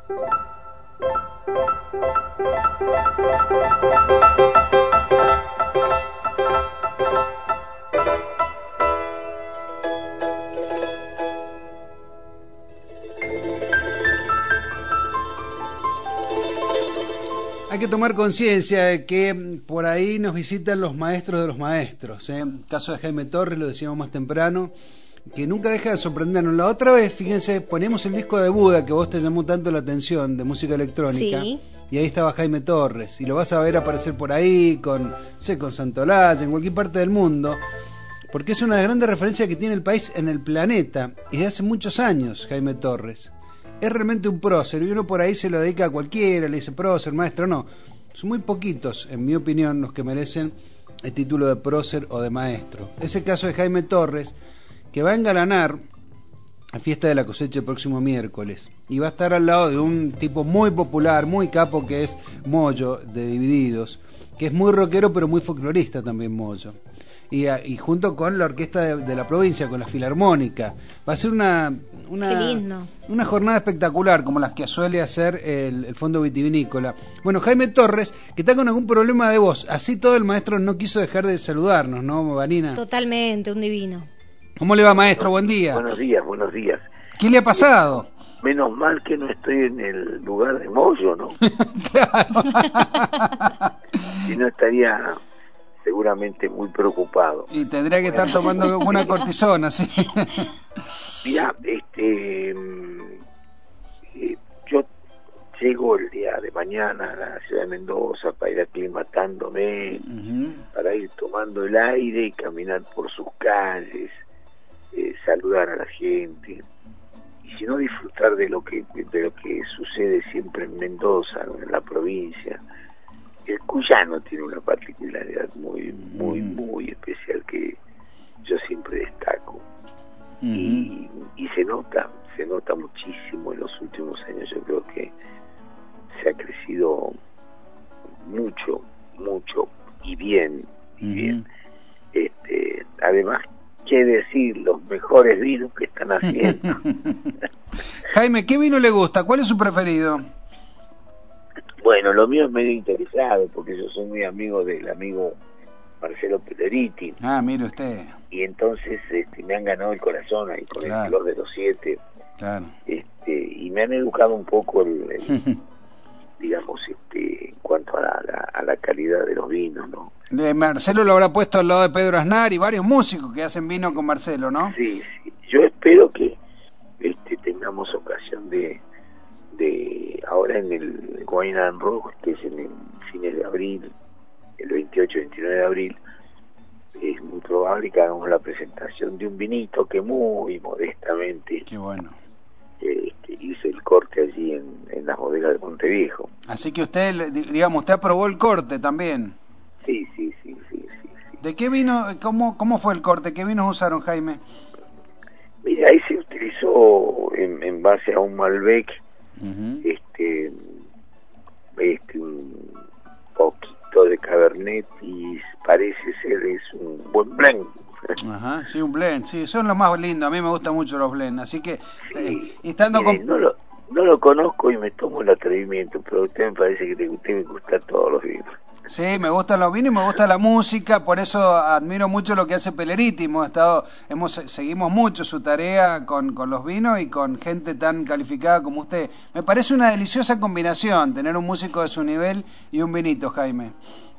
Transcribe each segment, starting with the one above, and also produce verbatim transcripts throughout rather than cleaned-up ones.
Hay que tomar conciencia de que por ahí nos visitan los maestros de los maestros, ¿eh? El caso de Jaime Torres, lo decíamos más temprano, que nunca deja de sorprendernos. La otra vez, fíjense, ponemos el disco de Buda, que vos te llamó tanto la atención, de música electrónica, sí. Y ahí estaba Jaime Torres, y lo vas a ver aparecer por ahí, con, no sé, con Santolaya, en cualquier parte del mundo, porque es una de las grandes referencias que tiene el país en el planeta, y de hace muchos años, Jaime Torres. Es realmente un prócer, y uno por ahí se lo dedica a cualquiera, le dice prócer, maestro, no. Son muy poquitos, en mi opinión, los que merecen el título de prócer o de maestro. Es el caso de Jaime Torres, que va a engalanar la fiesta de la cosecha el próximo miércoles, y va a estar al lado de un tipo muy popular, muy capo, que es Moyo, de Divididos, que es muy rockero, pero muy folclorista también Moyo. Y, y junto con la orquesta de, de la provincia, con la filarmónica. Va a ser una una, una jornada espectacular, como las que suele hacer el, el Fondo Vitivinícola. Bueno, Jaime Torres, que está con algún problema de voz, así todo el maestro no quiso dejar de saludarnos, ¿no, Vanina? Totalmente, un divino. ¿Cómo le va, maestro? Buen día. Buenos días, buenos días. ¿Qué le ha pasado? Menos mal que no estoy en el lugar de Moyo, ¿no? Claro. Si no estaría seguramente muy preocupado. Y tendría que estar tomando una cortisona, sí. Mira, este, eh, yo llego el día de mañana a la ciudad de Mendoza para ir aclimatándome, uh-huh. para ir tomando el aire y caminar por sus calles, eh, saludar a la gente, y si no disfrutar de lo que de lo que sucede siempre en Mendoza, en la provincia. El cuyano tiene una particularidad muy, muy, muy especial que yo siempre destaco. Uh-huh. Y, y se nota, se nota muchísimo en los últimos años. Yo creo que se ha crecido mucho, mucho y bien, y uh-huh. bien. Este, además, qué decir, los mejores vinos que están haciendo. Jaime, ¿qué vino le gusta? ¿Cuál es su preferido? Bueno, lo mío es medio interesado, porque yo soy muy amigo del amigo Marcelo Pelleriti. Ah, mire usted. Y entonces este, me han ganado el corazón ahí con claro. el Flor de los Siete. Claro. Este, y me han educado un poco, el, el, digamos, este, en cuanto a la, la, a la calidad de los vinos, ¿no? De Marcelo lo habrá puesto al lado de Pedro Aznar y varios músicos que hacen vino con Marcelo, ¿no? Sí, sí. Yo espero que este, tengamos ocasión de... de ahora en el Wine and Rock, que es en el fines de abril, el veintiocho y veintinueve de abril, es muy probable que hagamos la presentación de un vinito que muy modestamente Qué bueno. eh, que hice el corte allí en, en las bodegas de Monteviejo. Así que usted, digamos, usted aprobó el corte también. Sí, sí, sí, sí, sí, sí. ¿De qué vino, cómo, cómo fue el corte? ¿Qué vinos usaron, Jaime? Mira, ahí se utilizó en, en base a un Malbec. Uh-huh. este este un poquito de Cabernet y parece ser es un buen blend. Ajá, sí, un blend, sí, son los más lindos, a mí me gustan mucho los blends, así que sí, eh, estando mire, con... no lo, no lo conozco y me tomo el atrevimiento, pero a usted me parece que le, usted me gusta todos los vinos. Sí, me gustan los vinos y me gusta la música, por eso admiro mucho lo que hace Pelleriti. Hemos estado, hemos seguimos mucho su tarea con, con los vinos y con gente tan calificada como usted. Me parece una deliciosa combinación tener un músico de su nivel y un vinito, Jaime.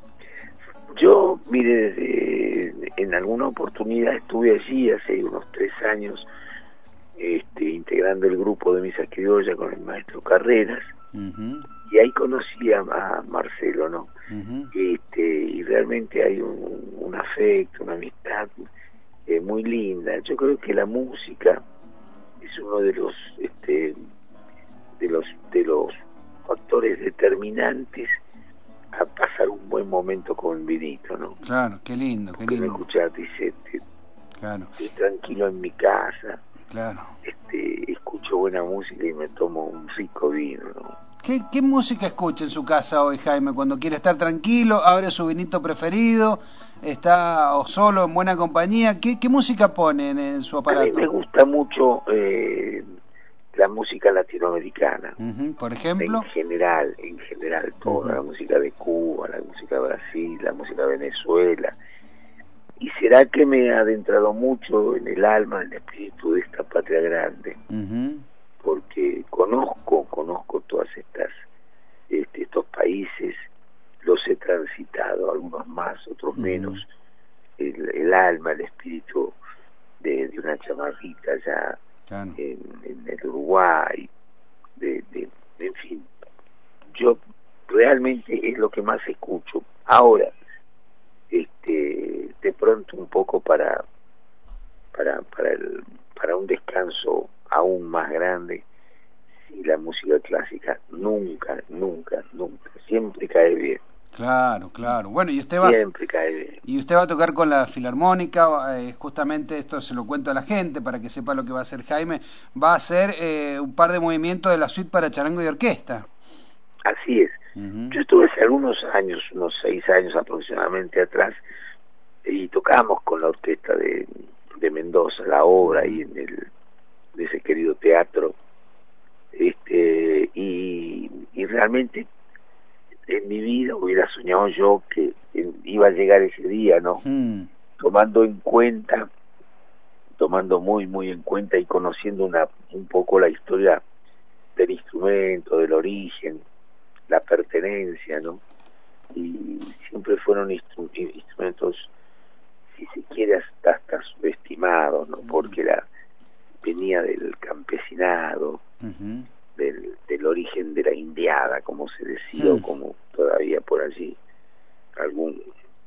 Yo, mire, desde, en alguna oportunidad estuve allí hace unos tres años, este, integrando el grupo de Misa Criolla con el maestro Carreras. Uh-huh. Y ahí conocí a Marcelo, ¿no? Uh-huh. Este, y realmente hay un, un afecto, una amistad eh, muy linda. Yo creo que la música es uno de los este, de los de los factores determinantes a pasar un buen momento con un vinito, ¿no? Claro, qué lindo, qué lindo. Me escuchás, dice, te, claro. Estoy tranquilo en mi casa. Claro. Este, escucho buena música y me tomo un rico vino, ¿no? ¿Qué, ¿Qué música escucha en su casa hoy, Jaime? Cuando quiere estar tranquilo, abre su vinito preferido, está o solo en buena compañía. ¿Qué, qué música pone en, en su aparato? A mí me gusta mucho eh, la música latinoamericana. Uh-huh. Por ejemplo, en general, en general toda, uh-huh. la música de Cuba, la música de Brasil, la música de Venezuela. ¿Y será que me he adentrado mucho en el alma, en el espíritu de esta patria grande? Uh-huh. Porque conozco, conozco todas estas, este, estos países, los he transitado, algunos más, otros uh-huh. menos. El, el alma, el espíritu de, de una chamarrita ya claro. en, en el Uruguay, de, de, en fin, yo realmente es lo que más escucho. Ahora, este, de pronto un poco para para para el, para un descanso aún más grande, si la música clásica nunca, nunca, nunca, siempre cae bien. Claro, claro. Bueno, y usted va siempre cae bien. Y usted va a tocar con la Filarmónica, eh, justamente esto se lo cuento a la gente para que sepa lo que va a hacer Jaime, va a hacer eh, un par de movimientos de la suite para charango y orquesta. Así es. Uh-huh. Yo estuve hace algunos años, unos seis años aproximadamente atrás, y tocábamos con la orquesta de, de Mendoza, la obra, ahí en el de ese querido teatro, este y, y realmente en mi vida hubiera soñado yo que iba a llegar ese día, ¿no? Mm. Tomando en cuenta, tomando muy, muy en cuenta y conociendo una un poco la historia del instrumento, del origen, la pertenencia, ¿no? Y siempre fueron instru instrumentos, si se quiere, hasta, hasta subestimados, ¿no? Porque la, venía del campesinado, uh-huh. del, del origen de la indiada, como se decía, uh-huh. o como todavía por allí algún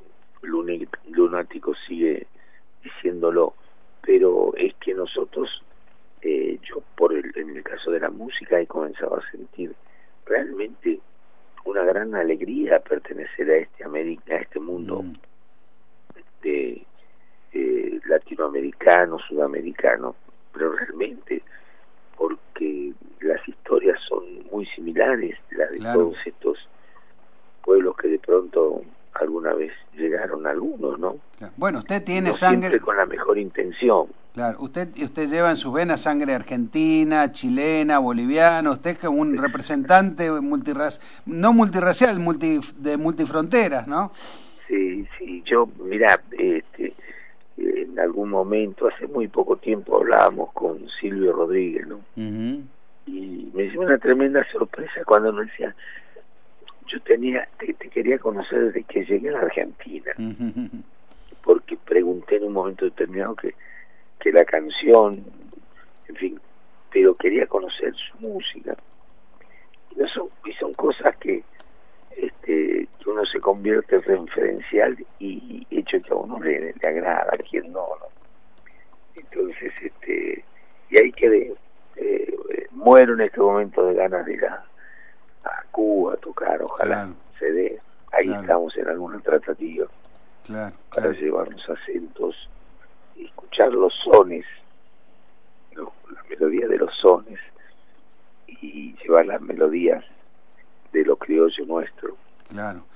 lunático sigue diciéndolo, pero es que nosotros, eh, yo por el, en el caso de la música he comenzado a sentir realmente una gran alegría pertenecer a este América, a este mundo mm. de, eh, latinoamericano, sudamericano, pero realmente porque las historias son muy similares, las de claro. todos estos pueblos que de pronto alguna vez llegaron algunos, ¿no? Claro. Bueno, usted tiene no sangre siempre con la mejor intención. Claro, usted usted lleva en sus venas sangre argentina, chilena, boliviana, usted es como un representante multirracial, no multirracial, multi, de multifronteras, ¿no? Sí, sí, yo, mirá, este, en algún momento, hace muy poco tiempo hablábamos con Silvio Rodríguez, ¿no? Uh-huh. Y me hizo una tremenda sorpresa cuando nos decía, yo tenía, te, te quería conocer desde que llegué a la Argentina, uh-huh. porque pregunté en un momento determinado que que la canción, en fin, pero quería conocer su música. Y, no son, y son cosas que, este, que uno se convierte en referencial y hecho que a uno le, le agrada, a quien no, ¿no? Entonces, este, y ahí quedé. Eh, muero en este momento de ganas de ir a, a Cuba a tocar, ojalá claro. se dé. Ahí claro. estamos en alguna tratativa claro, para claro. llevarnos acentos, escuchar los sones, ¿no? La melodía de los sones y llevar las melodías de lo criollo nuestro. Claro.